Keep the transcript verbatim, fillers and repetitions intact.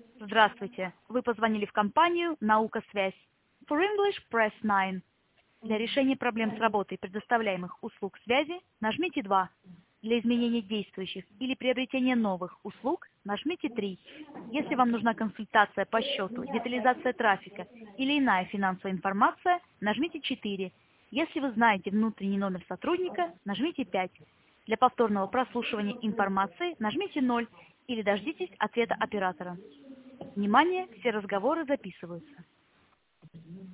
Здравствуйте. Вы позвонили в компанию «Наука Связь». For English, press nine. Для решения проблем с работой предоставляемых услуг связи нажмите два. Для изменения действующих или приобретения новых услуг нажмите три. Если вам нужна консультация по счету, детализация трафика или иная финансовая информация, нажмите четыре. Если вы знаете внутренний номер сотрудника, нажмите пять. Для повторного прослушивания информации нажмите ноль или дождитесь ответа оператора. Внимание, все разговоры записываются.